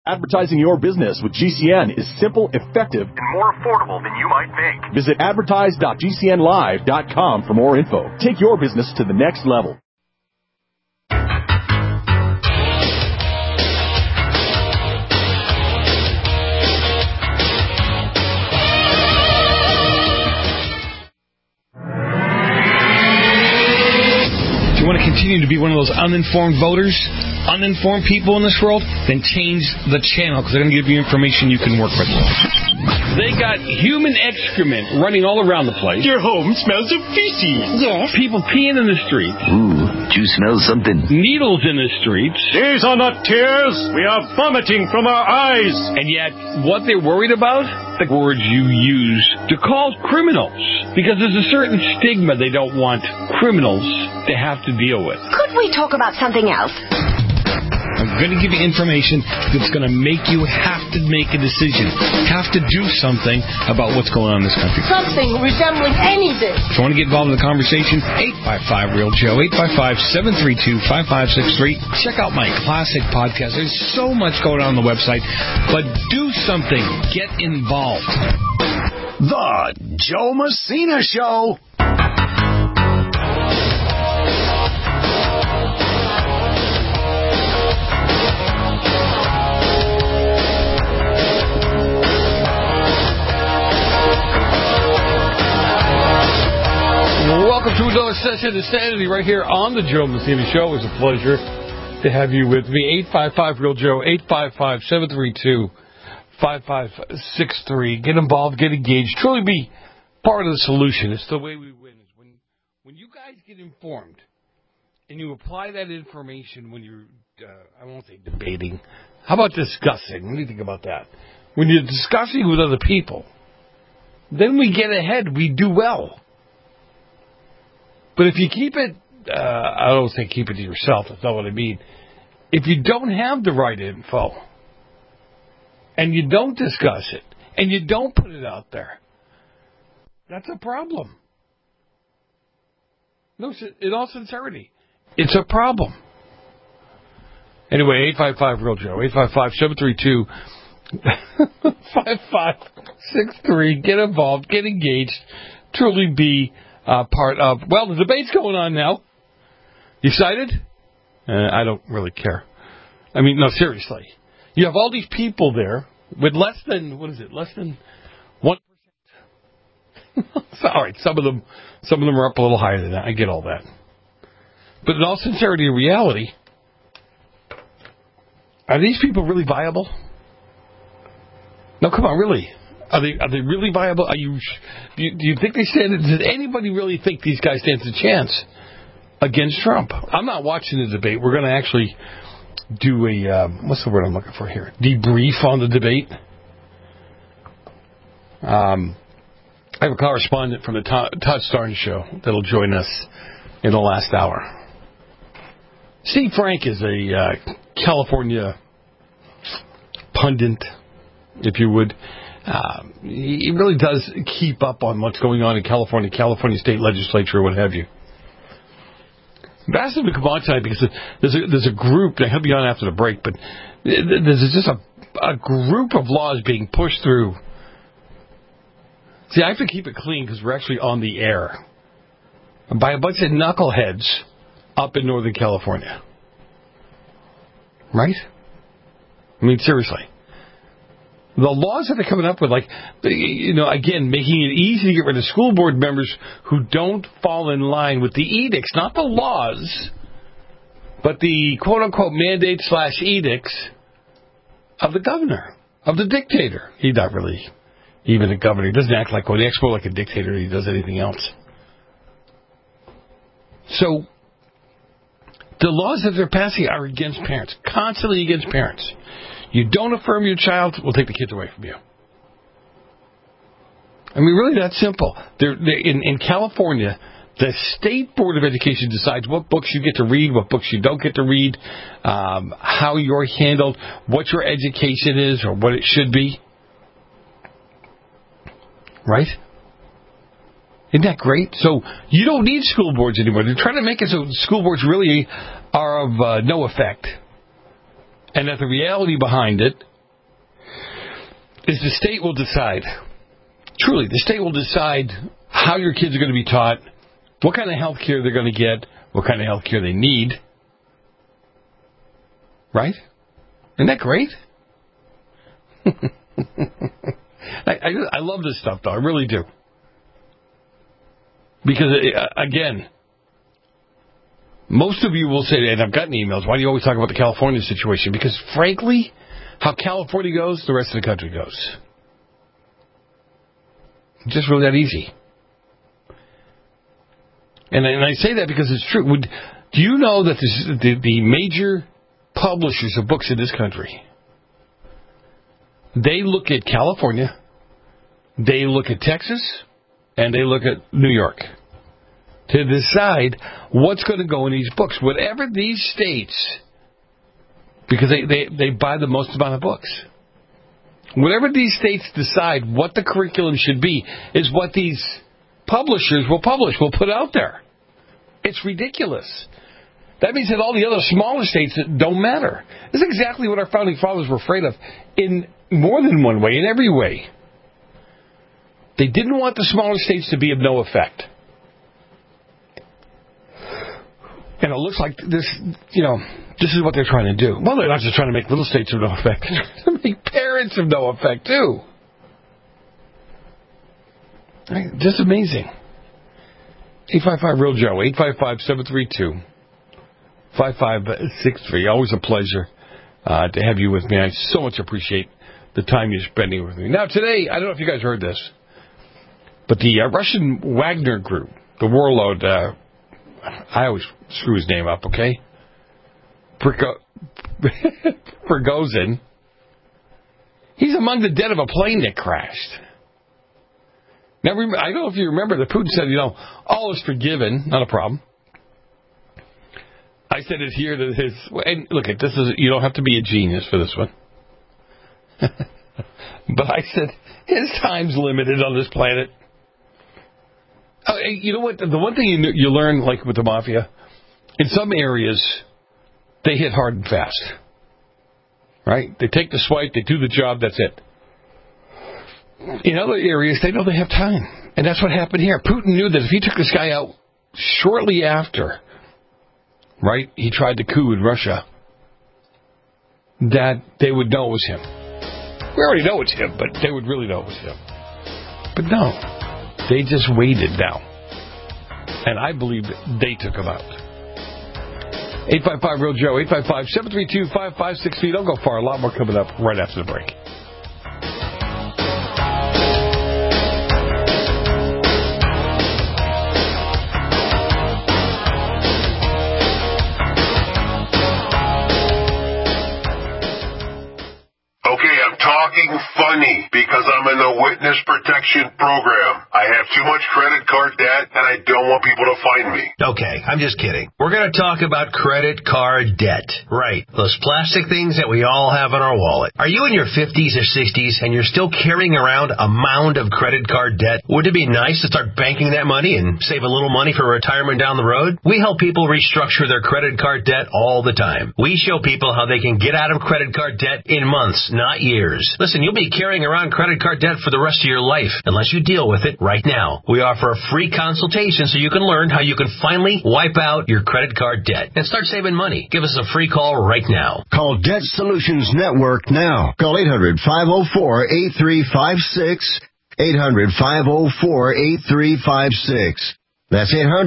Advertising your business with GCN is simple, effective, and more affordable than you might think. Visit advertise.gcnlive.com for more info. Take your business to the next level. You want to continue to be one of those uninformed voters, uninformed people in this world, then change the channel, because they're going to give you information you can work with. They got human excrement running all around the place. Your home smells of feces. Yes. People peeing in the streets. Ooh, do you smell something? Needles in the streets. These are not tears. We are vomiting from our eyes. And yet, what they're worried about? The words you use to call criminals. Because there's a certain stigma they don't want criminals to have to deal with. Could we talk about something else? I'm going to give you information that's going to make you have to make a decision, have to do something about what's going on in this country. Something resembling anything. If you want to get involved in the conversation, 855-REAL-JOE, 855-732-5563. Check out my classic podcast. There's so much going on the website, but do something. Get involved. The Joe Messina Show. Welcome to another session of Insanity right here on the Joe Messina Show. It's a pleasure to have you with me. 855-REAL-JOE, 855-732-5563. Get involved, get engaged, truly be part of the solution. It's the way we win. Is when you guys get informed and you apply that information when you're, I won't say debating. How about discussing? What do you think about that? When you're discussing with other people, then we get ahead. We do well. But if you keep it, I don't say keep it to yourself. That's not what I mean. If you don't have the right info, and you don't discuss it, and you don't put it out there, that's a problem. No, in all sincerity, it's a problem. Anyway, 855-REAL-JOE, 855-732-5563. Get involved, get engaged, truly be part of, well, the debate's going on now. You excited? I don't really care. I mean, no, seriously. You have all these people there with less than 1%. All right, some of them are up a little higher than that. I get all that. But in all sincerity and reality, are these people really viable? No, come on, really. Are they really viable? Do you think they stand? Does anybody really think these guys stand a chance against Trump? I'm not watching the debate. We're going to actually do a what's the word I'm looking for here? Debrief on the debate. I have a correspondent from the Todd Starnes show that'll join us in the last hour. Steve Frank is a California pundit, if you would. He really does keep up on what's going on in California state legislature, or what have you. I've asked him to come on tonight because there's a group, he'll be on after the break, but there's just a group of laws being pushed through. See, I have to keep it clean because we're actually on the air by a bunch of knuckleheads up in Northern California. Right? I mean, seriously. The laws that they're coming up with, again, making it easy to get rid of school board members who don't fall in line with the edicts, not the laws, but the quote-unquote mandate/edicts of the governor, of the dictator. He's not really even a governor. He doesn't act like one. He acts more like a dictator than he does anything else. So, the laws that they're passing are against parents, constantly against parents. You don't affirm your child, we'll take the kids away from you. I mean, really that simple. In California, the State Board of Education decides what books you get to read, what books you don't get to read, how you're handled, what your education is or what it should be. Right? Isn't that great? So you don't need school boards anymore. They're trying to make it so school boards really are of no effect. And that the reality behind it, is the state will decide. Truly, the state will decide how your kids are going to be taught, what kind of health care they're going to get, what kind of health care they need. Right? Isn't that great? I love this stuff, though. I really do. Because, again, most of you will say, and I've gotten emails, why do you always talk about the California situation? Because, frankly, how California goes, the rest of the country goes. Just really that easy. And I say that because it's true. Do you know that the major publishers of books in this country, they look at California, they look at Texas, and they look at New York to decide what's going to go in these books. Whatever these states, because they buy the most amount of books. Whatever these states decide what the curriculum should be is what these publishers will publish, will put out there. It's ridiculous. That means that all the other smaller states don't matter. This is exactly what our founding fathers were afraid of in more than one way, in every way. They didn't want the smaller states to be of no effect. And it looks like this, this is what they're trying to do. Well, they're not just trying to make little states of no effect. They're trying to make parents of no effect, too. Right? Just amazing. 855-REAL-JOE, 855-732-5563. Always a pleasure to have you with me. I so much appreciate the time you're spending with me. Now, today, I don't know if you guys heard this, but the Russian Wagner Group, the warlord, I always screw his name up, okay? Prigozhin. He's among the dead of a plane that crashed. Now, I don't know if you remember that Putin said, all is forgiven, not a problem. I said it here that and look, you don't have to be a genius for this one. But I said, his time's limited on this planet. You know what? The one thing you learn, like with the mafia, in some areas, they hit hard and fast. Right? They take the swipe, they do the job, that's it. In other areas, they know they have time. And that's what happened here. Putin knew that if he took this guy out shortly after, right, he tried to coup in Russia, that they would know it was him. We already know it's him, but they would really know it was him. But no. They just waited now. And I believe they took him out. 855-REAL-JOE, 855-732-5563. Don't go far. A lot more coming up right after the break. Funny, because I'm in the witness protection program. I have too much credit card debt, and I don't want people to find me. Okay, I'm just kidding. We're going to talk about credit card debt. Right, those plastic things that we all have in our wallet. Are you in your 50s or 60s, and you're still carrying around a mound of credit card debt? Wouldn't it be nice to start banking that money and save a little money for retirement down the road? We help people restructure their credit card debt all the time. We show people how they can get out of credit card debt in months, not years. Listen, you'll be carrying around credit card debt for the rest of your life unless you deal with it right now. We offer a free consultation so you can learn how you can finally wipe out your credit card debt and start saving money. Give us a free call right now. Call Debt Solutions Network now. Call 800-504-8356. 800-504-8356. That's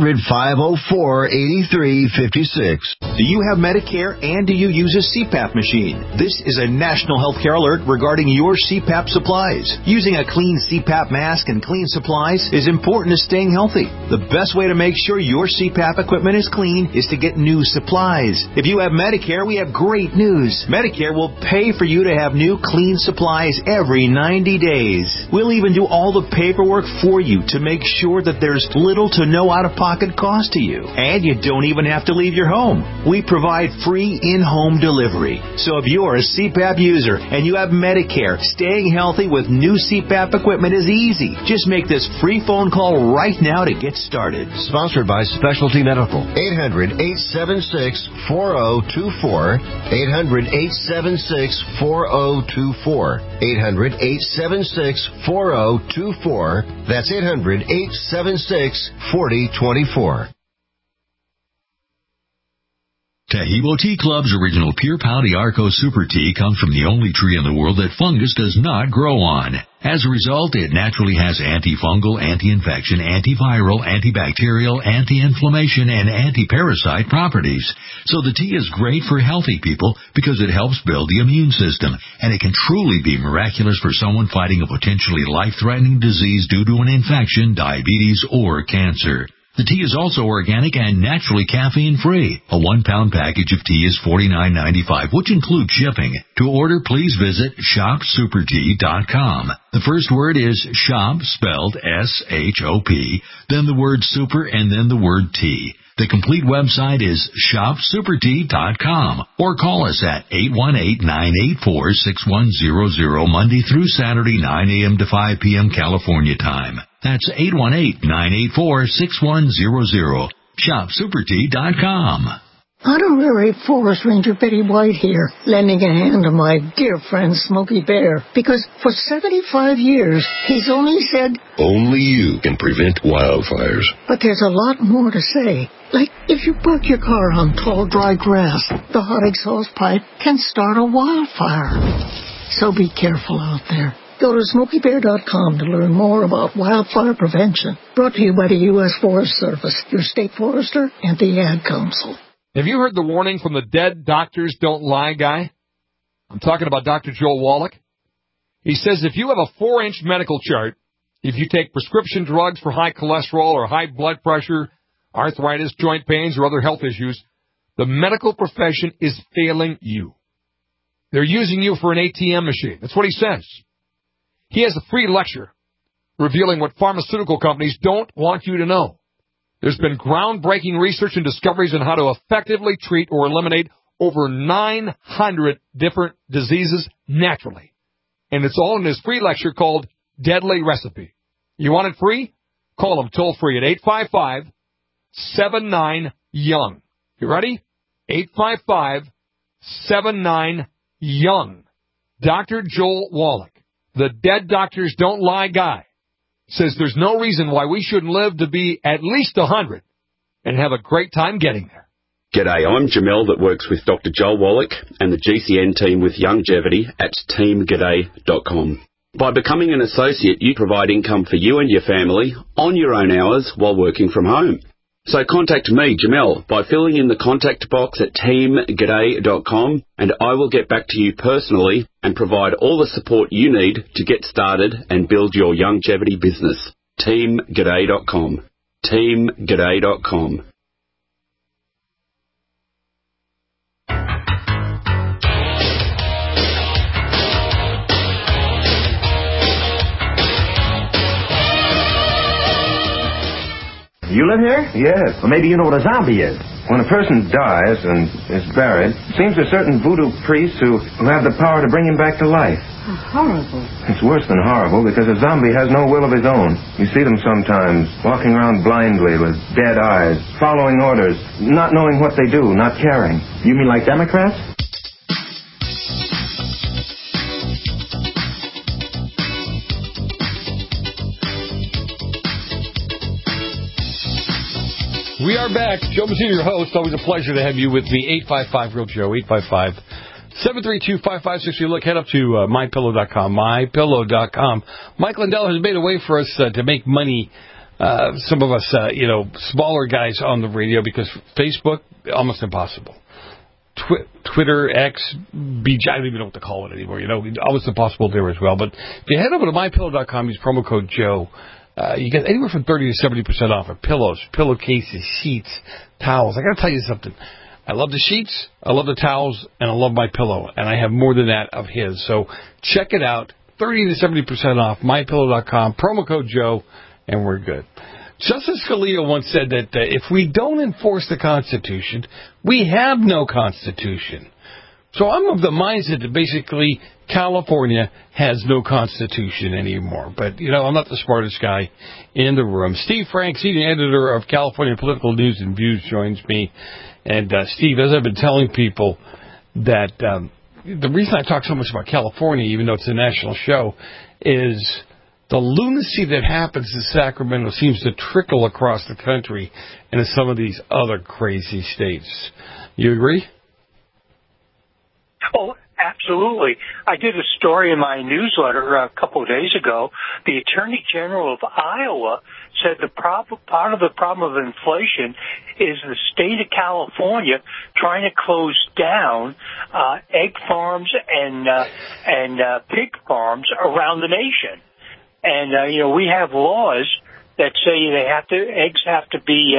800-504-8356. Do you have Medicare and do you use a CPAP machine? This is a national healthcare alert regarding your CPAP supplies. Using a clean CPAP mask and clean supplies is important to staying healthy. The best way to make sure your CPAP equipment is clean is to get new supplies. If you have Medicare, we have great news. Medicare will pay for you to have new clean supplies every 90 days. We'll even do all the paperwork for you to make sure that there's little to no out-of-pocket cost to you. And you don't even have to leave your home. We provide free in-home delivery. So if you're a CPAP user and you have Medicare, staying healthy with new CPAP equipment is easy. Just make this free phone call right now to get started. Sponsored by Specialty Medical. 800-876-4024. 800-876-4024. 800-876-4024. That's 800-876-4024. Taheebo Tea Club's original Pure Pau Arco Super Tea comes from the only tree in the world that fungus does not grow on. As a result, it naturally has antifungal, anti-infection, antiviral, antibacterial, anti-inflammation, and anti-parasite properties. So the tea is great for healthy people because it helps build the immune system, and it can truly be miraculous for someone fighting a potentially life-threatening disease due to an infection, diabetes, or cancer. The tea is also organic and naturally caffeine-free. A 1-pound package of tea is $49.95, which includes shipping. To order, please visit shopsupertea.com. The first word is shop, spelled S-H-O-P, then the word super, and then the word tea. The complete website is shopsupertea.com, or call us at 818-984-6100 Monday through Saturday, 9 a.m. to 5 p.m. California time. That's 818-984-6100. Shopsupertea.com. Honorary Forest Ranger Betty White here, lending a hand to my dear friend Smokey Bear, because for 75 years, he's only said, only you can prevent wildfires. But there's a lot more to say. Like, if you park your car on tall, dry grass, the hot exhaust pipe can start a wildfire. So be careful out there. Go to SmokeyBear.com to learn more about wildfire prevention. Brought to you by the U.S. Forest Service, your state forester, and the Ad Council. Have you heard the warning from the Dead Doctors Don't Lie guy? I'm talking about Dr. Joel Wallach. He says if you have a 4-inch medical chart, if you take prescription drugs for high cholesterol or high blood pressure, arthritis, joint pains, or other health issues, the medical profession is failing you. They're using you for an ATM machine. That's what he says. He has a free lecture revealing what pharmaceutical companies don't want you to know. There's been groundbreaking research and discoveries on how to effectively treat or eliminate over 900 different diseases naturally. And it's all in his free lecture called Deadly Recipe. You want it free? Call him toll free at 855-79-YOUNG. You ready? 855-79-YOUNG. Dr. Joel Wallach, the Dead Doctors Don't Lie guy, says there's no reason why we shouldn't live to be at least 100 and have a great time getting there. G'day, I'm Jamel that works with Dr. Joel Wallach and the GCN team with Longevity at teamg'day.com. By becoming an associate, you provide income for you and your family on your own hours while working from home. So contact me, Jamel, by filling in the contact box at teamg'day.com, and I will get back to you personally and provide all the support you need to get started and build your longevity business. teamg'day.com. teamg'day.com. You live here? Yes. Well, maybe you know what a zombie is. When a person dies and is buried, it seems there's certain voodoo priests who have the power to bring him back to life. Oh, horrible. It's worse than horrible because a zombie has no will of his own. You see them sometimes walking around blindly with dead eyes, following orders, not knowing what they do, not caring. You mean like Democrats? We are back. Joe Messina, your host. Always a pleasure to have you with me. 855-REAL-JOE, 855-732-5560. Look, head up to MyPillow.com, MyPillow.com. Mike Lindell has made a way for us to make money, some of us, smaller guys on the radio, because Facebook, almost impossible. Twitter, X, BJ, I don't even know what to call it anymore. Almost impossible there as well. But if you head over to MyPillow.com, use promo code Joe. You get anywhere from 30 to 70% off of pillows, pillowcases, sheets, towels. I got to tell you something. I love the sheets, I love the towels, and I love my pillow. And I have more than that of his. So check it out. 30 to 70% off. MyPillow.com. Promo code Joe, and we're good. Justice Scalia once said that if we don't enforce the Constitution, we have no Constitution. So I'm of the mindset that basically California has no Constitution anymore. But, I'm not the smartest guy in the room. Steve Frank, senior editor of California Political News and Views, joins me. And, Steve, as I've been telling people that the reason I talk so much about California, even though it's a national show, is the lunacy that happens in Sacramento seems to trickle across the country into some of these other crazy states. You agree? Oh, absolutely. I did a story in my newsletter a couple of days ago. The Attorney General of Iowa said part of the problem of inflation is the state of California trying to close down egg farms and pig farms around the nation. And, we have laws that say eggs have to be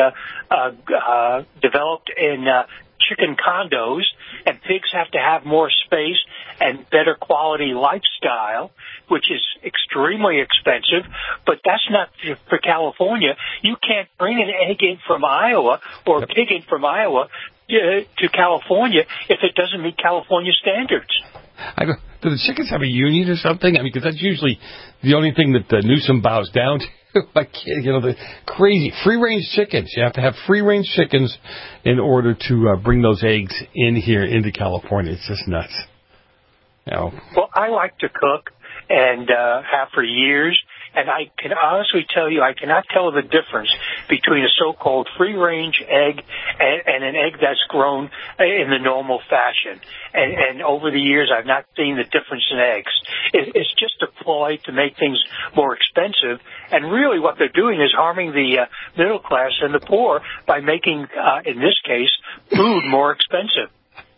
developed in chicken condos, and pigs have to have more space and better quality lifestyle, which is extremely expensive. But that's not for California. You can't bring an egg in from Iowa or a pig in from Iowa to California if it doesn't meet California standards. Do the chickens have a union or something? Because that's usually the only thing that Newsom bows down to. The crazy free-range chickens. You have to have free-range chickens in order to bring those eggs in here into California. It's just nuts. Well, I like to cook and have for years. And I can honestly tell you, I cannot tell the difference between a so-called free-range egg and an egg that's grown in the normal fashion. And over the years, I've not seen the difference in eggs. It's just a ploy to make things more expensive. And really what they're doing is harming the middle class and the poor by making, in this case, food more expensive.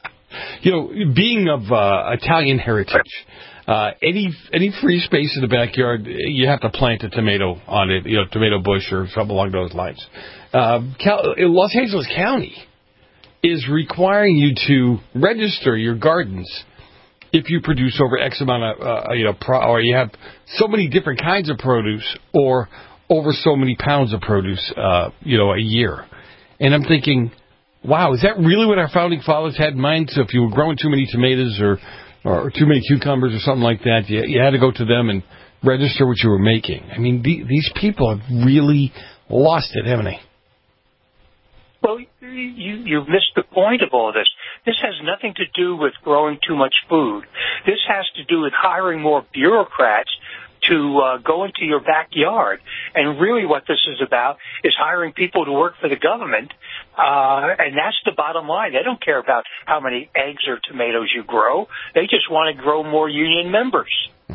Being of Italian heritage, any free space in the backyard, you have to plant a tomato on it, tomato bush or something along those lines. Los Angeles County is requiring you to register your gardens if you produce over X amount of, or you have so many different kinds of produce or over so many pounds of produce, a year. And I'm thinking, wow, is that really what our founding fathers had in mind? So if you were growing too many tomatoes or too many cucumbers or something like that, you had to go to them and register what you were making. I mean, these people have really lost it, haven't they? Well, you've missed the point of all this. This has nothing to do with growing too much food. This has to do with hiring more bureaucrats to go into your backyard. And really what this is about is hiring people to work for the government, and that's the bottom line. They don't care about how many eggs or tomatoes you grow. They just want to grow more union members.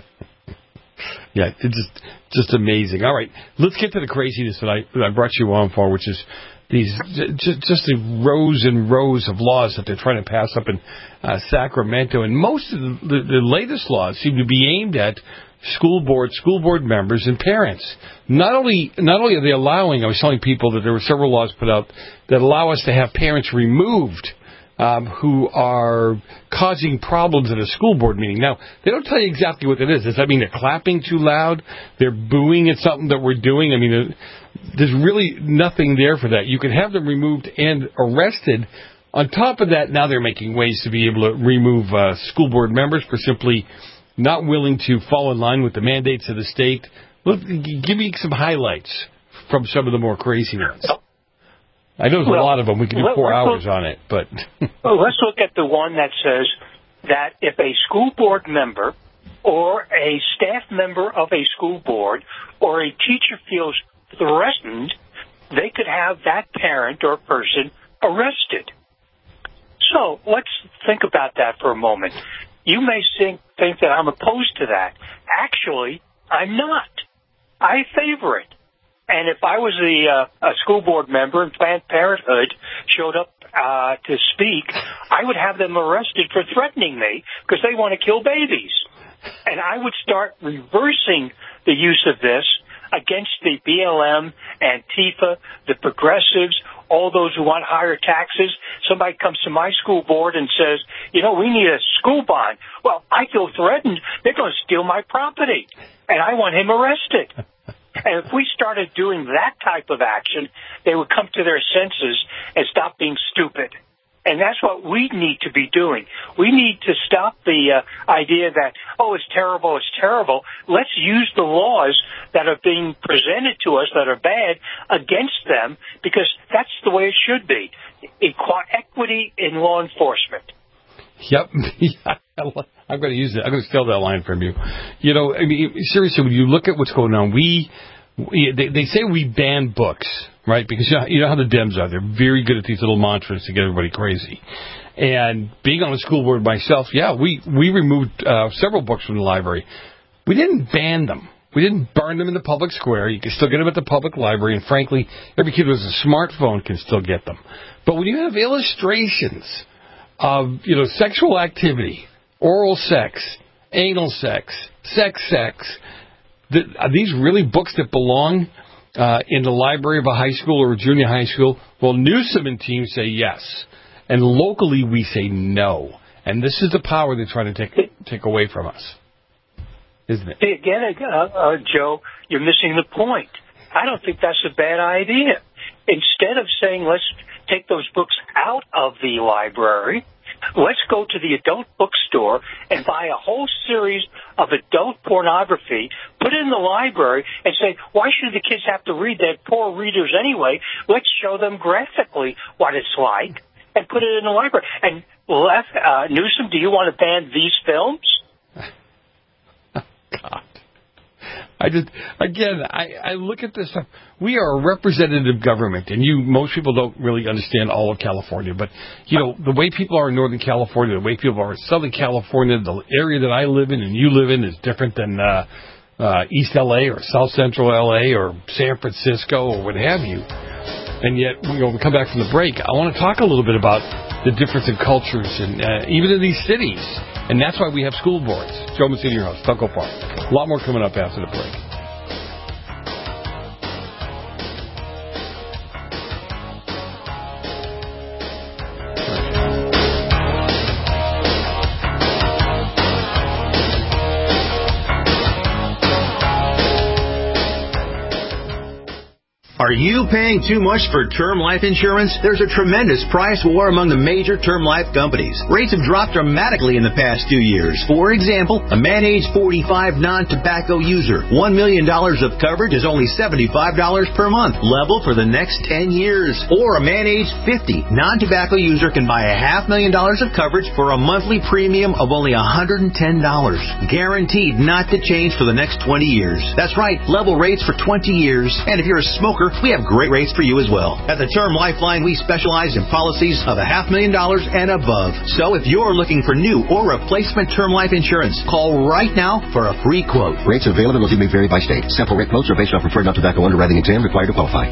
Yeah, it's just amazing. All right, let's get to the craziness that I brought you on for, which is these just the rows and rows of laws that they're trying to pass up in Sacramento. And most of the latest laws seem to be aimed at school board members and parents. Not only are they allowing, I was telling people that there were several laws put out that allow us to have parents removed who are causing problems at a school board meeting. Now, they don't tell you exactly what it is. Does that mean they're clapping too loud? They're booing at something that we're doing? I mean, there's really nothing there for that. You can have them removed and arrested. On top of that, now they're making ways to be able to remove school board members for simply not willing to fall in line with the mandates of the state. Look, give me some highlights from some of the more crazy ones. I know there's a lot of them. We could do 4 hours on it, but well, let's look at the one that says that if a school board member or a staff member of a school board or a teacher feels threatened, they could have that parent or person arrested. So let's think about that for a moment. You may think that I'm opposed to that. Actually, I'm not. I favor it. And if I was a school board member and Planned Parenthood showed up to speak, I would have them arrested for threatening me because they want to kill babies. And I would start reversing the use of this against the BLM, Antifa, the progressives, all those who want higher taxes. Somebody comes to my school board and says, we need a school bond. Well, I feel threatened. They're going to steal my property, and I want him arrested. And if we started doing that type of action, they would come to their senses and stop being stupid. And that's what we need to be doing. We need to stop the idea that, oh, it's terrible, it's terrible. Let's use the laws that are being presented to us that are bad against them, because that's the way it should be. Equity in law enforcement. Yep. I'm going to use it. I'm going to steal that line from you. You know, I mean, seriously, when you look at what's going on, they say we ban books, right? Because you know how the Dems are. They're very good at these little mantras to get everybody crazy. And being on the school board myself, we removed several books from the library. We didn't ban them. We didn't burn them in the public square. You can still get them at the public library. And frankly, every kid with a smartphone can still get them. But when you have illustrations of, sexual activity, oral sex, anal sex, sex, are these really books that belong in the library of a high school or a junior high school? Well, Newsom and team say yes. And locally we say no. And this is the power they're trying to take away from us, isn't it? Again, Joe, you're missing the point. I don't think that's a bad idea. Instead of saying let's take those books out of the library, let's go to the adult bookstore and buy a whole series of adult pornography, put it in the library, and say, why should the kids have to read that? Poor readers anyway. Let's show them graphically what it's like and put it in the library. And Newsom, do you want to ban these films? God. I look at this stuff. We are a representative government, and most people don't really understand all of California. But, the way people are in Northern California, the way people are in Southern California, the area that I live in and you live in is different than East L.A. or South Central L.A. or San Francisco or what have you. And yet, when we come back from the break, I want to talk a little bit about the difference in cultures and even in these cities. And that's why we have school boards. Joe Messina, your host. Don't go far. A lot more coming up after the break. Are you paying too much for term life insurance? There's a tremendous price war among the major term life companies. Rates have dropped dramatically in the past 2 years. For example, a man age 45 non-tobacco user, $1 million of coverage is only $75 per month, level for the next 10 years. Or a man age 50 non-tobacco user can buy $500,000 of coverage for a monthly premium of only $110, guaranteed not to change for the next 20 years. That's right, level rates for 20 years. And if you're a smoker, we have great rates for you as well. At the Term Lifeline, we specialize in policies of $500,000 and above. So if you're looking for new or replacement term life insurance, call right now for a free quote. Rates available may vary by state. Sample rate quotes are based on preferred non-tobacco underwriting exam required to qualify.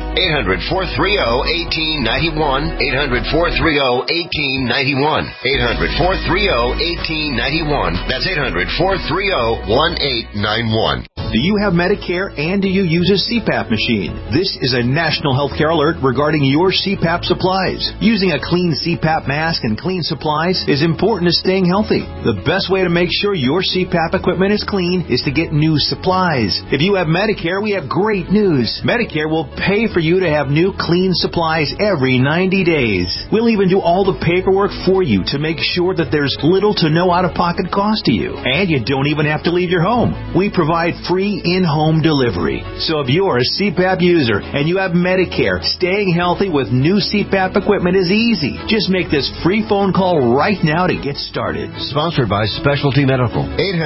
800-430-1891. 800-430-1891. 800-430-1891. That's 800-430-1891. Do you have Medicare and do you use a CPAP machine? This is a national healthcare alert regarding your CPAP supplies. Using a clean CPAP mask and clean supplies is important to staying healthy. The best way to make sure your CPAP equipment is clean is to get new supplies. If you have Medicare, we have great news. Medicare will pay for you to have new clean supplies every 90 days. We'll even do all the paperwork for you to make sure that there's little to no out-of-pocket cost to you. And you don't even have to leave your home. We provide free in-home delivery. So if you're a CPAP user and you have Medicare, staying healthy with new CPAP equipment is easy. Just make this free phone call right now to get started. Sponsored by Specialty Medical.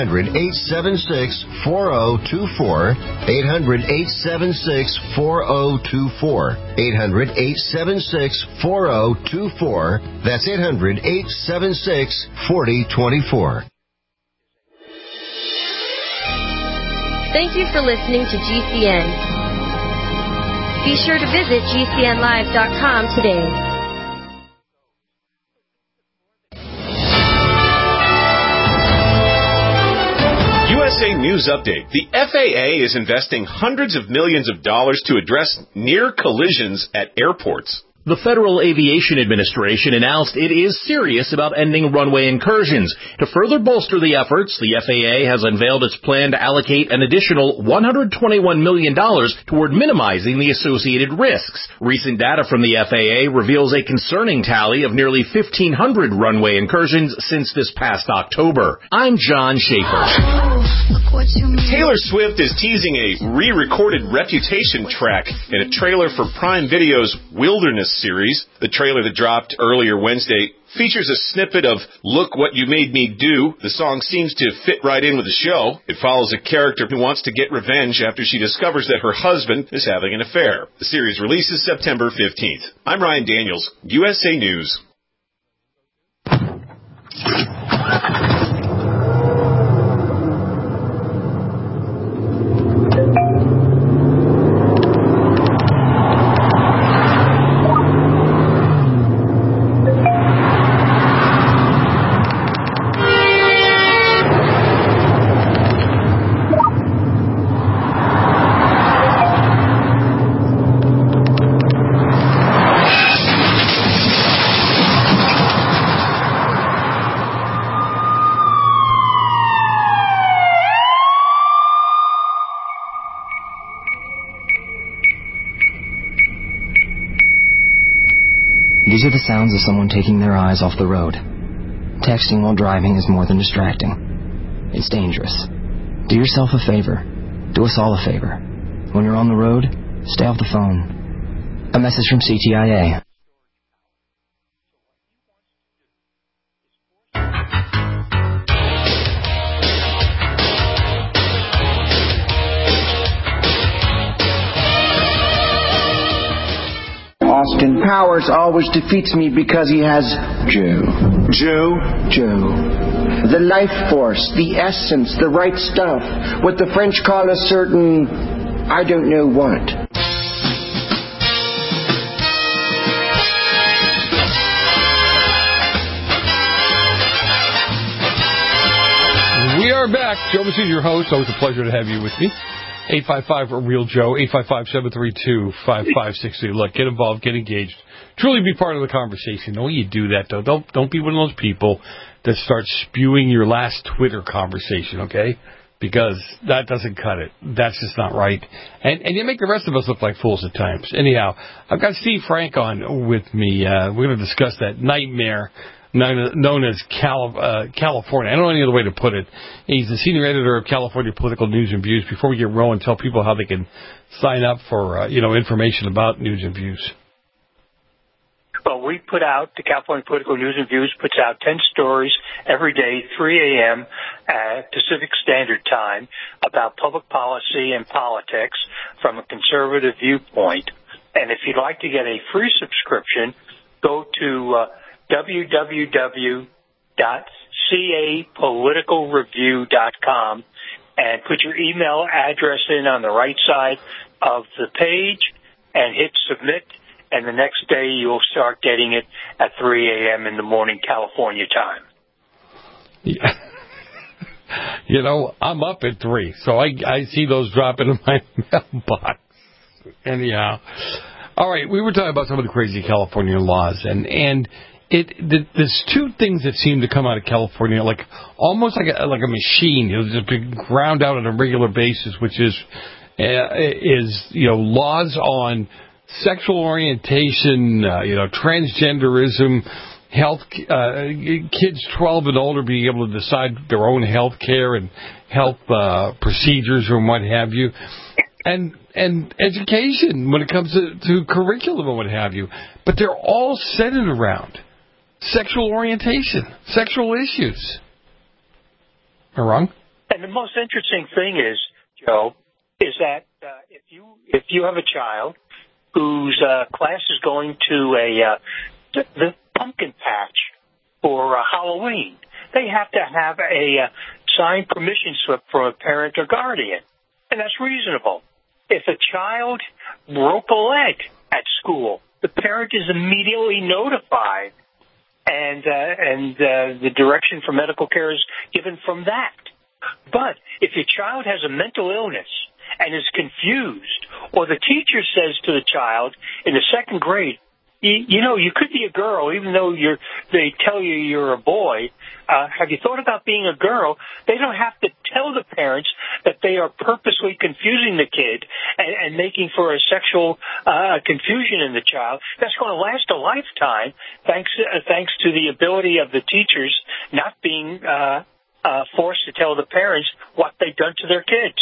800-876-4024. 800-876-4024. 800-876-4024. That's 800-876-4024. Thank you for listening to GCN. Be sure to visit GCNlive.com today. USA News Update. The FAA is investing hundreds of millions of dollars to address near collisions at airports. The Federal Aviation Administration announced it is serious about ending runway incursions. To further bolster the efforts, the FAA has unveiled its plan to allocate an additional $121 million toward minimizing the associated risks. Recent data from the FAA reveals a concerning tally of nearly 1,500 runway incursions since this past October. I'm John Schaefer. Taylor Swift is teasing a re-recorded Reputation track in a trailer for Prime Video's Wilderness series. The trailer that dropped earlier Wednesday features a snippet of Look What You Made Me Do. The song seems to fit right in with the show. It follows a character who wants to get revenge after she discovers that her husband is having an affair. The series releases September 15th. I'm Ryan Daniels, USA News. These are the sounds of someone taking their eyes off the road. Texting while driving is more than distracting. It's dangerous. Do yourself a favor. Do us all a favor. When you're on the road, stay off the phone. A message from CTIA. Austin Powers always defeats me because he has Joe. The life force, the essence, the right stuff. What the French call a certain, I don't know what. We are back. Joe Messina, your host. Always a pleasure to have you with me. 855-REAL-JOE, 855-732-5560. Look, get involved, get engaged. Truly be part of the conversation. Don't you do that, though. Don't be one of those people that start spewing your last Twitter conversation, okay? Because that doesn't cut it. That's just not right. And you make the rest of us look like fools at times. Anyhow, I've got Steve Frank on with me. We're going to discuss that nightmare known as California. I don't know any other way to put it. He's the senior editor of California Political News and Views. Before we get rolling, tell people how they can sign up for information about News and Views. Well, we put out, the California Political News and Views puts out 10 stories every day, 3 a.m. at Pacific Standard Time about public policy and politics from a conservative viewpoint. And if you'd like to get a free subscription, go to www.capoliticalreview.com and put your email address in on the right side of the page and hit submit, and the next day you'll start getting it at 3 a.m. in the morning California time. Yeah. I'm up at 3, so I see those drop into my mailbox. Anyhow. All right, we were talking about some of the crazy California laws, and there's two things that seem to come out of California, almost like a machine. It'll just be ground out on a regular basis, which is laws on sexual orientation, transgenderism, health, kids 12 and older being able to decide their own health care and health procedures and what have you. And education when it comes to curriculum and what have you. But they're all centered around sexual orientation, sexual issues. Am I wrong? And the most interesting thing is, Joe, is that if you have a child whose class is going to the pumpkin patch for Halloween, they have to have a signed permission slip from a parent or guardian, and that's reasonable. If a child broke a leg at school, the parent is immediately notified, and the direction for medical care is given from that. But if your child has a mental illness and is confused, or the teacher says to the child in the second grade, you could be a girl, even though they tell you you're a boy. Have you thought about being a girl? They don't have to tell the parents that they are purposely confusing the kid and making for a sexual confusion in the child. That's going to last a lifetime, thanks to the ability of the teachers not being forced to tell the parents what they've done to their kids.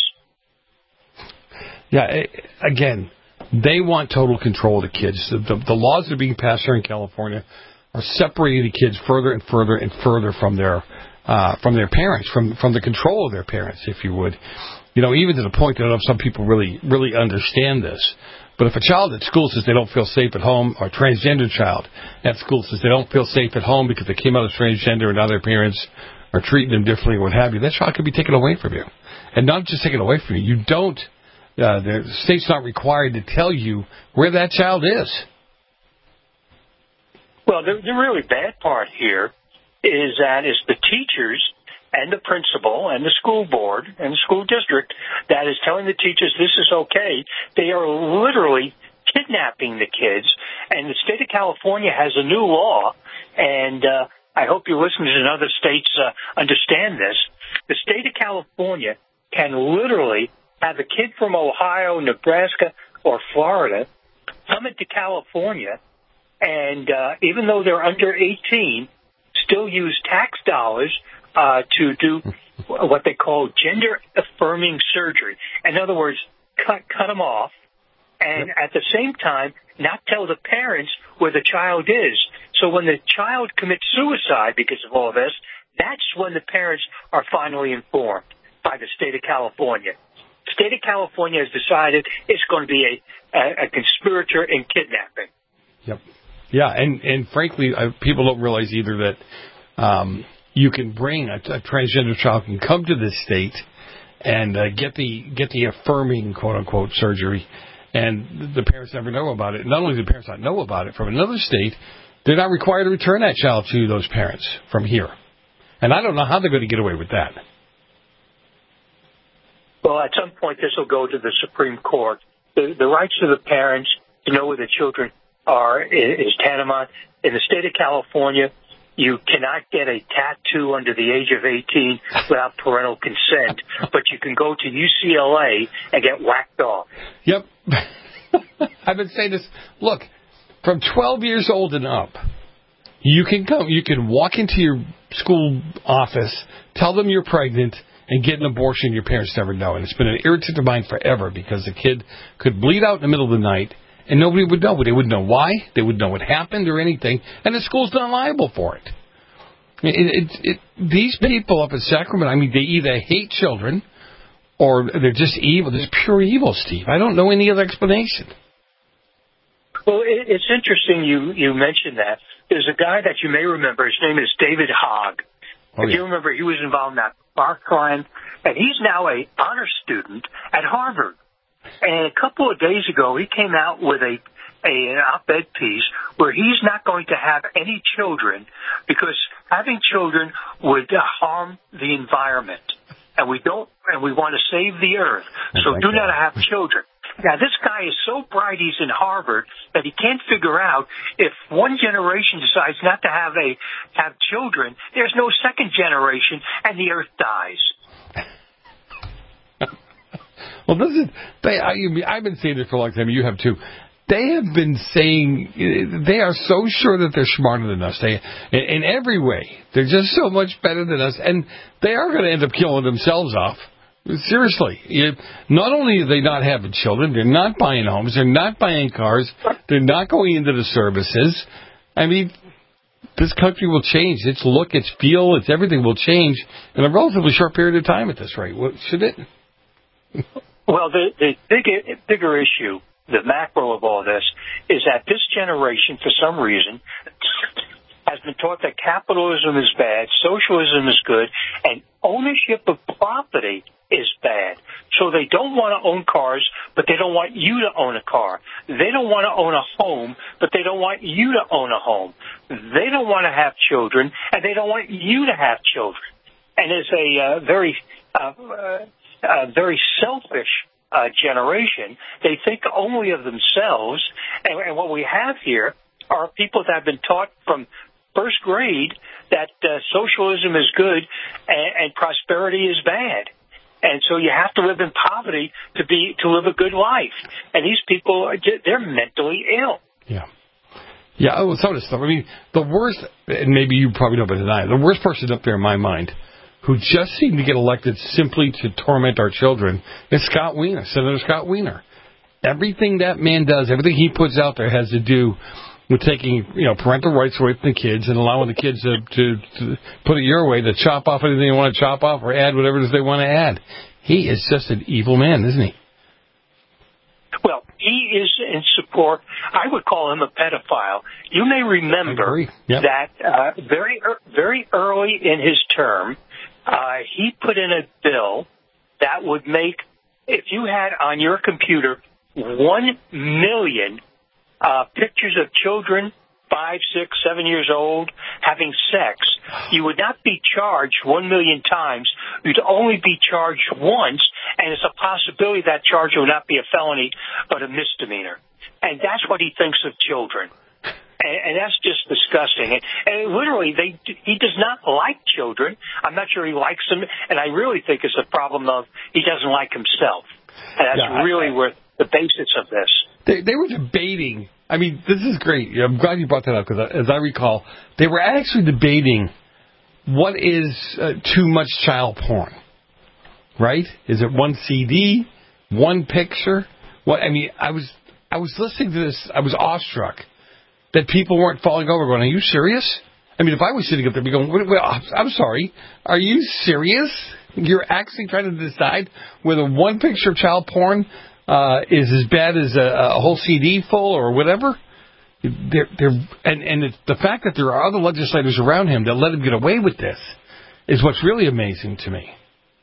Yeah, again, they want total control of the kids. The laws that are being passed here in California are separating the kids further and further and further from their parents, from the control of their parents, if you would. Even to the point that I know some people really, really understand this. But if a child at school says they don't feel safe at home, or a transgender child at school says they don't feel safe at home because they came out as transgender and now their parents are treating them differently or what have you, that child could be taken away from you. And not just taken away from you. The state's not required to tell you where that child is. Well, the really bad part here is that it's the teachers and the principal and the school board and the school district that is telling the teachers this is okay. They are literally kidnapping the kids, and the state of California has a new law, and I hope your listeners in other states understand this. The state of California can literally have a kid from Ohio, Nebraska, or Florida come into California and even though they're under 18, still use tax dollars to do what they call gender-affirming surgery. In other words, cut them off, and at the same time, not tell the parents where the child is. So when the child commits suicide because of all this, that's when the parents are finally informed by the state of California. The state of California has decided it's going to be a conspirator in kidnapping. Yep. Yeah, and frankly, people don't realize either that you can bring a transgender child can come to this state and get the affirming quote unquote surgery, and the parents never know about it. Not only do the parents not know about it from another state, they're not required to return that child to those parents from here. And I don't know how they're going to get away with that. Well, at some point, this will go to the Supreme Court. The rights of the parents to know where the children are is tantamount. In the state of California, you cannot get a tattoo under the age of 18 without parental consent, but you can go to UCLA and get whacked off. Yep. I've been saying this. Look, from 12 years old and up, you can walk into your school office, tell them you're pregnant, and get an abortion your parents never know. And it's been an irritant of mine forever because the kid could bleed out in the middle of the night and nobody would know. They wouldn't know why. They wouldn't know what happened or anything. And the school's not liable for it. These people up in Sacramento, I mean, they either hate children or they're just evil. There's pure evil, Steve. I don't know any other explanation. Well, it's interesting you mentioned that. There's a guy that you may remember. His name is David Hogg. If you remember, he was involved in that bar crime, and he's now an honor student at Harvard. And a couple of days ago, he came out with an op-ed piece where he's not going to have any children because having children would harm the environment, and we want to save the earth. So do not have children. Now, this guy is so bright he's in Harvard that he can't figure out if one generation decides not to have children, there's no second generation, and the earth dies. Well, I've been saying this for a long time. You have too. They have been saying they are so sure that they're smarter than us. In every way, they're just so much better than us, and they are going to end up killing themselves off. Seriously, not only are they not having children, they're not buying homes, they're not buying cars, they're not going into the services. I mean, this country will change. Its look, its feel, its everything will change in a relatively short period of time at this rate. Should it? Well, the bigger issue, the macro of all this, is that this generation, for some reason, has been taught that capitalism is bad, socialism is good, and ownership of property is bad. So they don't want to own cars, but they don't want you to own a car. They don't want to own a home, but they don't want you to own a home. They don't want to have children, and they don't want you to have children. And it's a very selfish generation. They think only of themselves, and what we have here are people that have been taught from first grade that socialism is good and prosperity is bad. And so you have to live in poverty to live a good life. And these people, they're mentally ill. Yeah. Yeah, some of this stuff. I mean, the worst, and maybe you probably know better than I, the worst person up there in my mind who just seemed to get elected simply to torment our children is Scott Wiener, Senator Scott Wiener. Everything that man does, everything he puts out there has to do with taking, parental rights away from the kids and allowing the kids to put it your way, to chop off anything they want to chop off or add whatever it is they want to add. He is just an evil man, isn't he? Well, he is in support. I would call him a pedophile. You may remember that very early in his term, he put in a bill that would make, if you had on your computer 1 million pictures of children 5, 6, 7 years old having sex, you would not be charged 1 million times. You'd only be charged once, and it's a possibility that charge would not be a felony but a misdemeanor. And that's what he thinks of children. And that's just disgusting. And literally, he does not like children. I'm not sure he likes them, and I really think it's a problem of he doesn't like himself. And that's really where the basis of this. They were debating. I mean, this is great. I'm glad you brought that up because, as I recall, they were actually debating what is too much child porn, right? Is it one CD, one picture? What? I mean, I was listening to this. I was awestruck that people weren't falling over going, are you serious? I mean, if I was sitting up there going, I'm sorry, are you serious? You're actually trying to decide whether one picture of child porn is as bad as a whole CD full or whatever? And it's the fact that there are other legislators around him that let him get away with this is what's really amazing to me.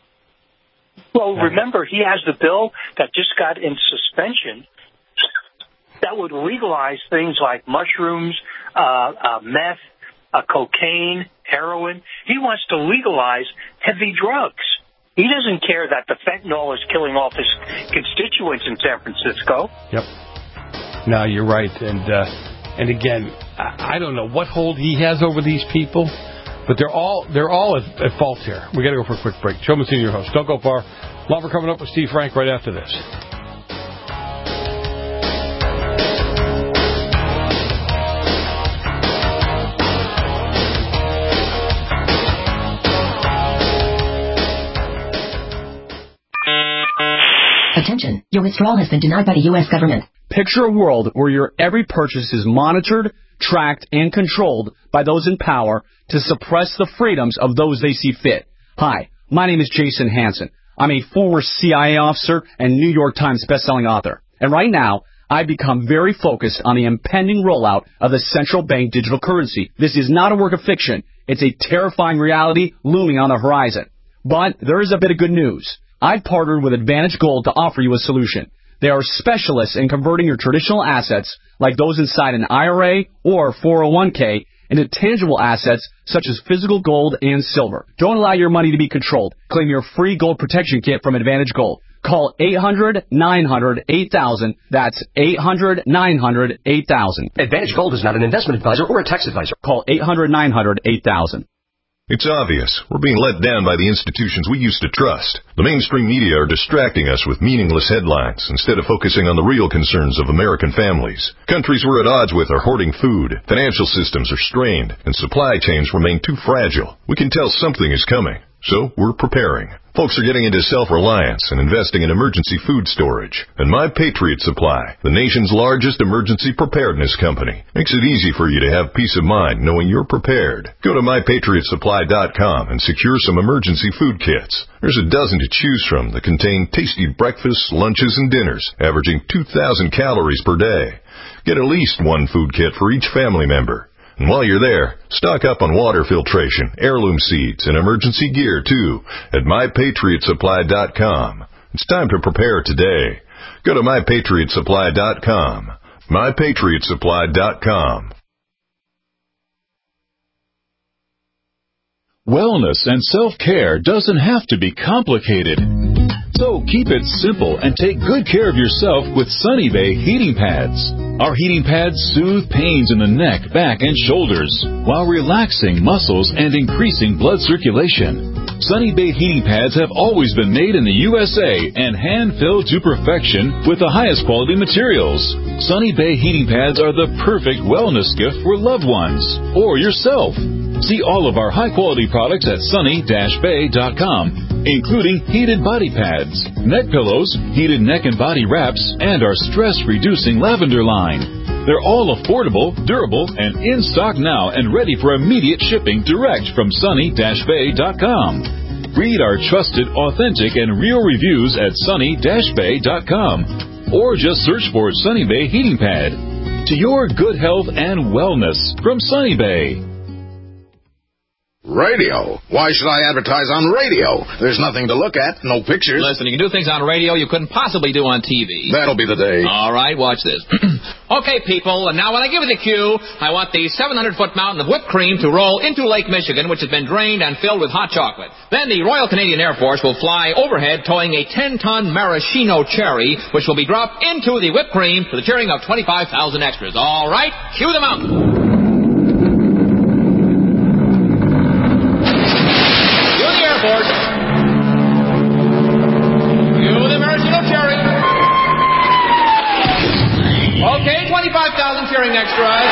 Well, remember, he has the bill that just got in suspension that would legalize things like mushrooms, meth, cocaine, heroin. He wants to legalize heavy drugs. He doesn't care that the fentanyl is killing off his constituents in San Francisco. Yep. No, you're right. And again, I don't know what hold he has over these people, but they're all at fault here. We got to go for a quick break. Joe Massini, your host. Don't go far. Lover coming up with Steve Frank right after this. Attention, your withdrawal has been denied by the U.S. government. Picture a world where your every purchase is monitored, tracked, and controlled by those in power to suppress the freedoms of those they see fit. Hi, my name is Jason Hansen. I'm a former CIA officer and New York Times bestselling author. And right now, I've become very focused on the impending rollout of the central bank digital currency. This is not a work of fiction. It's a terrifying reality looming on the horizon. But there is a bit of good news. I've partnered with Advantage Gold to offer you a solution. They are specialists in converting your traditional assets, like those inside an IRA or 401k, into tangible assets such as physical gold and silver. Don't allow your money to be controlled. Claim your free gold protection kit from Advantage Gold. Call 800-900-8000. That's 800-900-8000. Advantage Gold is not an investment advisor or a tax advisor. Call 800-900-8000. It's obvious. We're being let down by the institutions we used to trust. The mainstream media are distracting us with meaningless headlines instead of focusing on the real concerns of American families. Countries we're at odds with are hoarding food, financial systems are strained, and supply chains remain too fragile. We can tell something is coming, so we're preparing. Folks are getting into self-reliance and investing in emergency food storage. And My Patriot Supply, the nation's largest emergency preparedness company, makes it easy for you to have peace of mind knowing you're prepared. Go to MyPatriotSupply.com and secure some emergency food kits. There's a dozen to choose from that contain tasty breakfasts, lunches, and dinners, averaging 2,000 calories per day. Get at least one food kit for each family member. And while you're there, stock up on water filtration, heirloom seeds, and emergency gear, too, at MyPatriotSupply.com. It's time to prepare today. Go to MyPatriotSupply.com. MyPatriotSupply.com. Wellness and self-care doesn't have to be complicated. So keep it simple and take good care of yourself with Sunny Bay heating pads. Our heating pads soothe pains in the neck, back, and shoulders while relaxing muscles and increasing blood circulation. Sunny Bay heating pads have always been made in the USA and hand-filled to perfection with the highest quality materials. Sunny Bay heating pads are the perfect wellness gift for loved ones or yourself. See all of our high-quality products at sunny-bay.com, including heated body pads, neck pillows, heated neck and body wraps, and our stress-reducing lavender line. They're all affordable, durable, and in stock now and ready for immediate shipping direct from sunny-bay.com. Read our trusted, authentic, and real reviews at sunny-bay.com or just search for Sunny Bay Heating Pad. To your good health and wellness from Sunny Bay. Radio? Why should I advertise on radio? There's nothing to look at, no pictures. Listen, you can do things on radio you couldn't possibly do on TV. That'll be the day. All right, watch this. Okay, people, and now when I give you the cue, I want the 700-foot mountain of whipped cream to roll into Lake Michigan, which has been drained and filled with hot chocolate. Then the Royal Canadian Air Force will fly overhead towing a 10-ton maraschino cherry, which will be dropped into the whipped cream to the cheering of 25,000 extras. All right, cue the mountain. Okay, 25,000 cheering extras.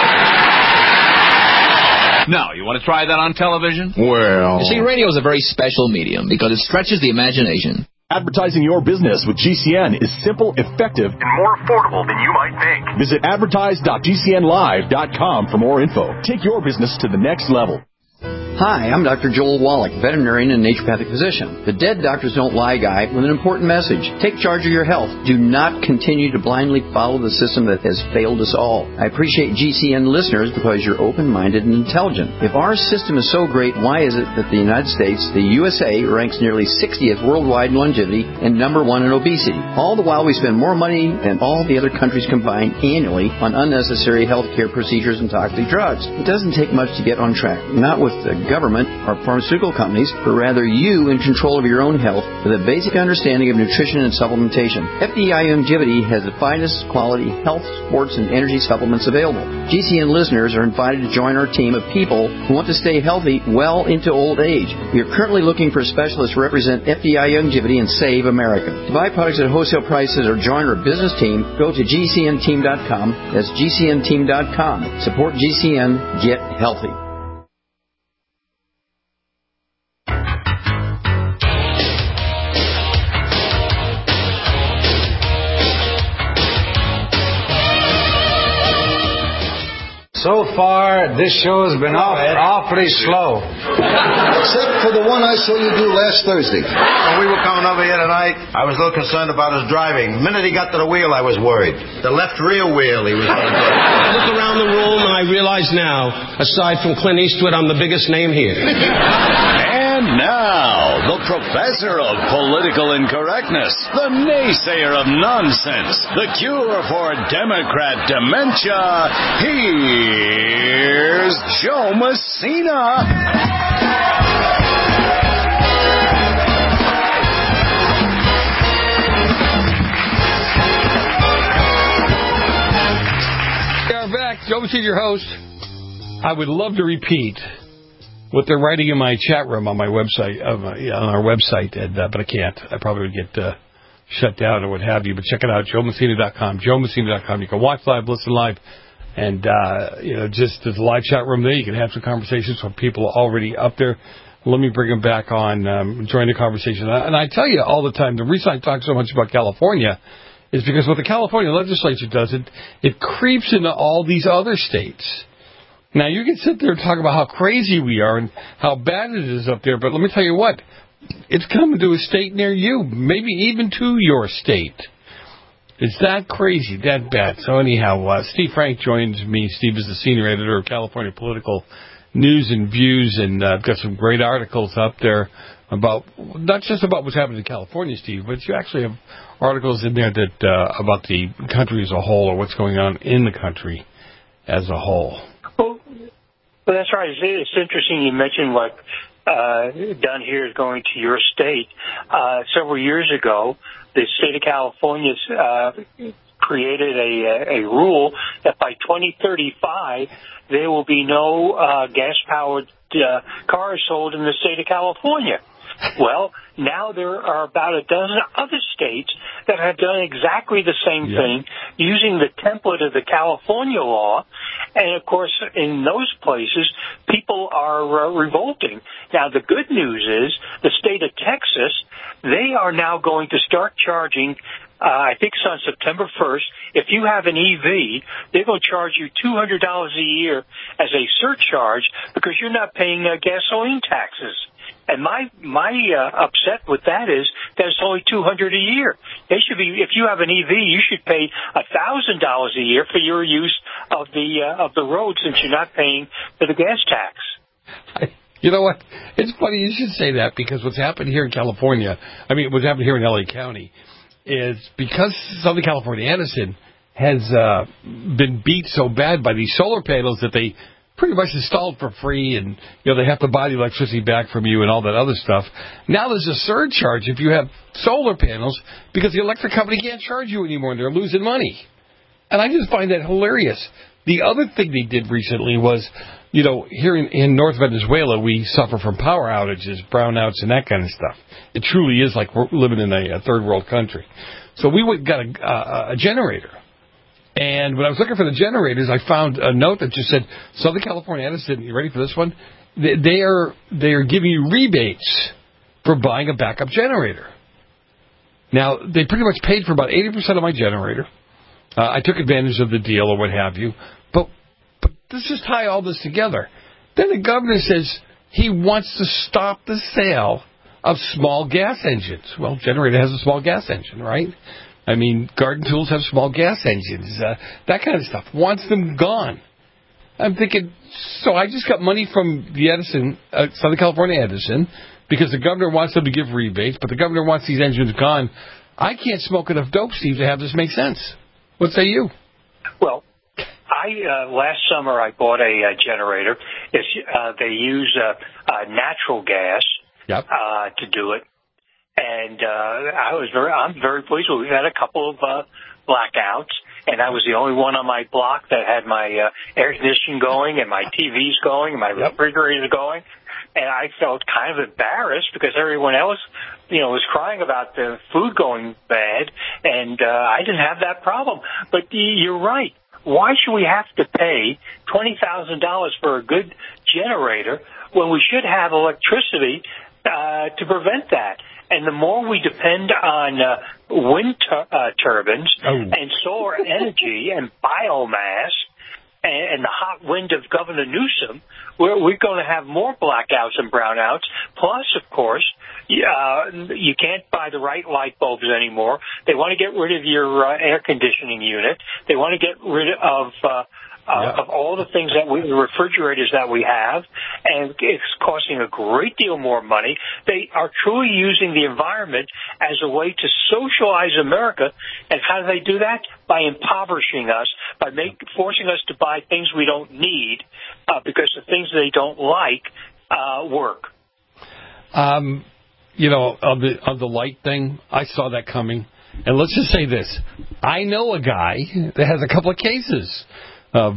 Now, you want to try that on television? Well... You see, radio is a very special medium because it stretches the imagination. Advertising your business with GCN is simple, effective, and more affordable than you might think. Visit advertise.gcnlive.com for more info. Take your business to the next level. Hi, I'm Dr. Joel Wallach, veterinarian and naturopathic physician. The Dead Doctors Don't Lie guy with an important message. Take charge of your health. Do not continue to blindly follow the system that has failed us all. I appreciate GCN listeners because you're open-minded and intelligent. If our system is so great, why is it that the United States, the USA, ranks nearly 60th worldwide in longevity and number 1 in obesity? All the while we spend more money than all the other countries combined annually on unnecessary health care procedures and toxic drugs. It doesn't take much to get on track. Not with the government or pharmaceutical companies, but rather you in control of your own health with a basic understanding of nutrition and supplementation. FDI Longevity has the finest quality health, sports, and energy supplements available. GCN listeners are invited to join our team of people who want to stay healthy well into old age. We are currently looking for specialists to represent FDI Longevity and Save America. To buy products at wholesale prices or join our business team, go to GCNteam.com. That's GCNteam.com. Support GCN. Get healthy. So far, this show has been awfully slow. Except for the one I saw you do last Thursday. When we were coming over here tonight, I was a little concerned about his driving. The minute he got to the wheel, I was worried. The left rear wheel he was on. I look around the room and I realize now, aside from Clint Eastwood, I'm the biggest name here. And now, the professor of political incorrectness, the naysayer of nonsense, the cure for Democrat dementia, here's Joe Messina. We are back. Joe Messina, your host. I would love to repeat what they're writing in my chat room on my website, on our website, but I can't. I probably would get shut down or what have you. But check it out, JoeMessina.com. JoeMessina.com. You can watch live, listen live, and just there's a live chat room there. You can have some conversations with people already up there. Let me bring them back on, join the conversation. And I tell you all the time, the reason I talk so much about California is because what the California legislature does, it creeps into all these other states. Now, you can sit there and talk about how crazy we are and how bad it is up there, but let me tell you what, it's coming to a state near you, maybe even to your state. It's that crazy, that bad. So anyhow, Steve Frank joins me. Steve is the senior editor of California Political News and Views, and I've got some great articles up there about, not just about what's happening in California, Steve, but you actually have articles in there that about the country as a whole or what's going on in the country as a whole. Well, that's right. It's interesting you mentioned done here is going to your state. Several years ago, the state of California created a rule that by 2035 there will be no gas-powered cars sold in the state of California. Well, now there are about a dozen other states that have done exactly the same thing using the template of the California law. And, of course, in those places, people are revolting. Now, the good news is the state of Texas, they are now going to start charging, I think it's on September 1st, if you have an EV, they're going to charge you $200 a year as a surcharge because you're not paying gasoline taxes. And my upset with that is that it's only $200 a year. They should be, if you have an EV, you should pay $1,000 a year for your use of the road, since you're not paying for the gas tax. You know what? It's funny you should say that, because what's happened here in California, what's happened here in LA County, is because Southern California Edison has been beat so bad by these solar panels that they pretty much installed for free, and they have to buy the electricity back from you and all that other stuff. Now there's a surcharge if you have solar panels because the electric company can't charge you anymore and they're losing money. And I just find that hilarious. The other thing they did recently was, here in North Venezuela, we suffer from power outages, brownouts, and that kind of stuff. It truly is like we're living in a third world country. So we got a generator. And when I was looking for the generators, I found a note that just said, Southern California Edison, you ready for this one? They are giving you rebates for buying a backup generator. Now, they pretty much paid for about 80% of my generator. I took advantage of the deal or what have you. But let's just tie all this together. Then the governor says he wants to stop the sale of small gas engines. Well, generator has a small gas engine, right? Garden tools have small gas engines, that kind of stuff. Wants them gone. I'm thinking, so I just got money from the Edison, Southern California Edison, because the governor wants them to give rebates, but the governor wants these engines gone. I can't smoke enough dope, Steve, to have this make sense. What say you? Well, last summer I bought a generator. They use natural gas to do it. And I'm very pleased with it. We've had a couple of blackouts, and I was the only one on my block that had my air conditioning going and my TVs going and my refrigerator going. And I felt kind of embarrassed because everyone else, was crying about the food going bad, and I didn't have that problem. But you're right. Why should we have to pay $20,000 for a good generator when we should have electricity to prevent that? And the more we depend on wind turbines and solar energy and biomass and the hot wind of Governor Newsom, we're going to have more blackouts and brownouts. Plus, of course, you can't buy the right light bulbs anymore. They want to get rid of your air conditioning unit. They want to get rid of all the things the refrigerators that we have, and it's costing a great deal more money. They are truly using the environment as a way to socialize America. And how do they do that? By impoverishing us, by forcing us to buy things we don't need because the things they don't like work. On the light thing, I saw that coming. And let's just say this. I know a guy that has a couple of cases of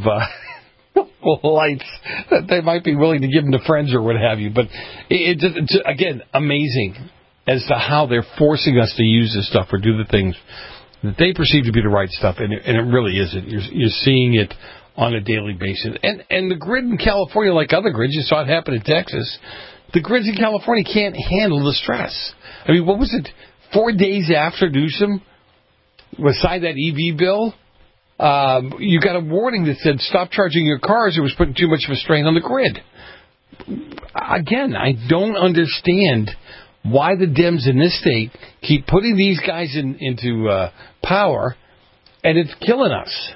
lights that they might be willing to give them to friends or what have you. But it's again, amazing as to how they're forcing us to use this stuff or do the things that they perceive to be the right stuff, and it really isn't. You're seeing it on a daily basis. And the grid in California, like other grids, you saw it happen in Texas, the grids in California can't handle the stress. What was it, 4 days after Newsom signed that EV bill? You got a warning that said stop charging your cars. It was putting too much of a strain on the grid. Again, I don't understand why the Dems in this state keep putting these guys into power, and it's killing us.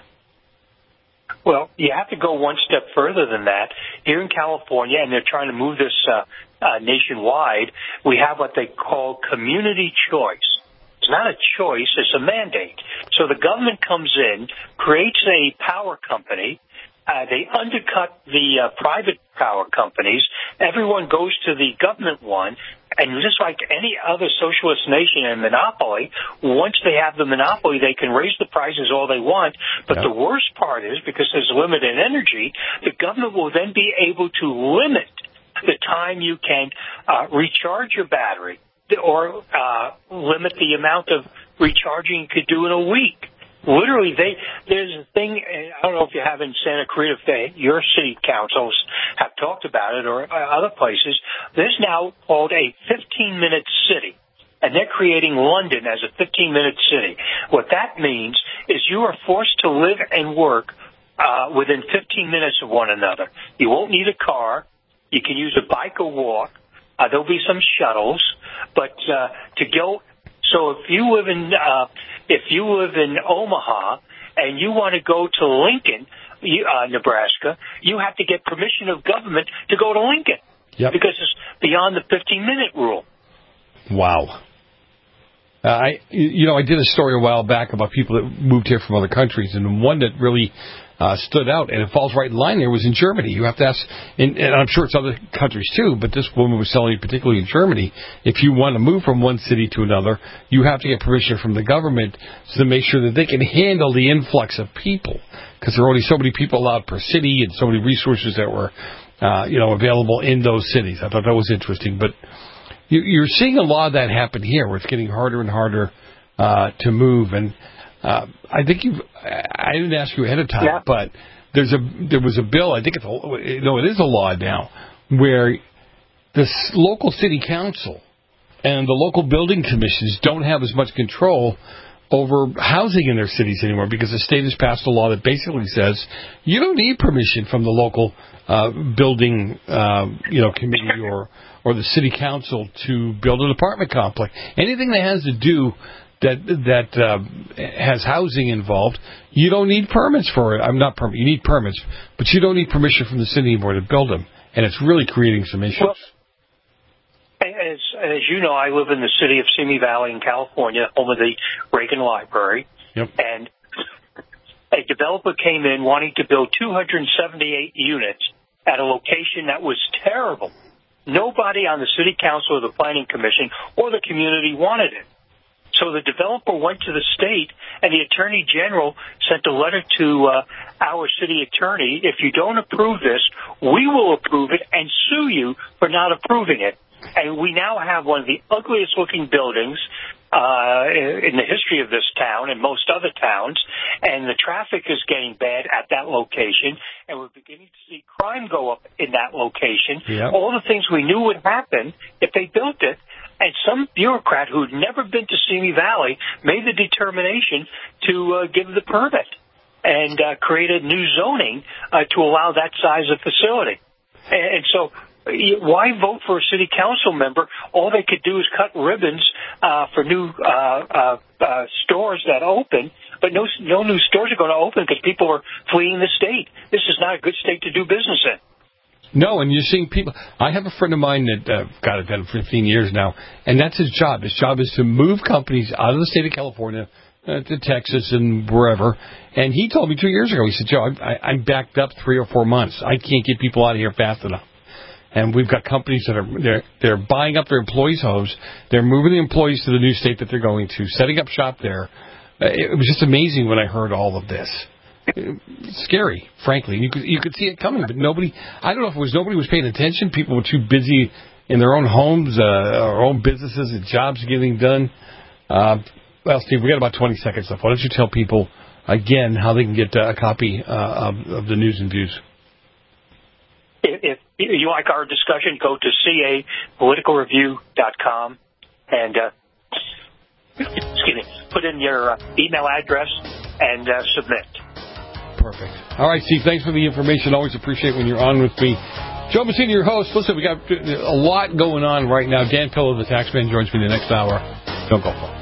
Well, you have to go one step further than that. Here in California, and they're trying to move this nationwide, we have what they call community choice. It's not a choice, it's a mandate. So the government comes in, creates a power company, they undercut the private power companies, everyone goes to the government one, and just like any other socialist nation and monopoly, once they have the monopoly, they can raise the prices all they want. But the worst part is, because there's limited energy, the government will then be able to limit the time you can recharge your battery, or limit the amount of recharging you could do in a week. Literally, there's a thing, I don't know if you have in Santa Clarita, your city councils have talked about it, or other places. There's now called a 15-minute city, and they're creating London as a 15-minute city. What that means is you are forced to live and work within 15 minutes of one another. You won't need a car. You can use a bike or walk. There'll be some shuttles, but to go. So if you live in Omaha and you want to go to Lincoln, Nebraska, you have to get permission of government to go to Lincoln because it's beyond the 15-minute rule. Wow. I did a story a while back about people that moved here from other countries, and one that really stood out, and it falls right in line there, was in Germany. You have to ask, and I'm sure it's other countries too, but this woman was telling me, particularly in Germany, if you want to move from one city to another, you have to get permission from the government to make sure that they can handle the influx of people, because there are only so many people allowed per city and so many resources that were available in those cities. I thought that was interesting, but you're seeing a lot of that happen here, where it's getting harder and harder to move. And I think I didn't ask you ahead of time, but there was a bill. I think it is a law now, where the local city council and the local building commissions don't have as much control over housing in their cities anymore, because the state has passed a law that basically says you don't need permission from the local building committee or the city council to build an apartment complex. Anything that has to do that has housing involved, you don't need permits for it. You need permits, but you don't need permission from the city anymore to build them, and it's really creating some issues. Well, as you know, I live in the city of Simi Valley in California, home of the Reagan Library. Yep. And a developer came in wanting to build 278 units at a location that was terrible. Nobody on the city council or the planning commission or the community wanted it. So the developer went to the state, and the attorney general sent a letter to our city attorney. If you don't approve this, we will approve it and sue you for not approving it. And we now have one of the ugliest looking buildings in the history of this town and most other towns, and the traffic is getting bad at that location, and we're beginning to see crime go up in that location. Yep. All the things we knew would happen if they built it, and some bureaucrat who'd never been to Simi Valley made the determination to give the permit and create a new zoning to allow that size of facility. And so why vote for a city council member? All they could do is cut ribbons for new stores that open, but no new stores are going to open because people are fleeing the state. This is not a good state to do business in. No, and you're seeing people. I have a friend of mine that got it done for 15 years now, and that's his job. His job is to move companies out of the state of California to Texas and wherever. And he told me 2 years ago, he said, Joe, I'm backed up 3 or 4 months. I can't get people out of here fast enough. And we've got companies that are they're buying up their employees' homes. They're moving the employees to the new state that they're going to, setting up shop there. It was just amazing when I heard all of this. Scary, frankly. You could see it coming, but nobody. I don't know if it was nobody was paying attention. People were too busy in their own homes, or own businesses, and jobs getting done. Well, Steve, we got about 20 seconds left. Why don't you tell people again how they can get a copy of the News and Views? If you like our discussion, go to capoliticalreview.com and put in your email address and submit. Perfect. All right, Steve, thanks for the information. Always appreciate when you're on with me. Joe Messina, your host. Listen, we got a lot going on right now. Dan Pillow, the taxman, joins me the next hour. Don't go far.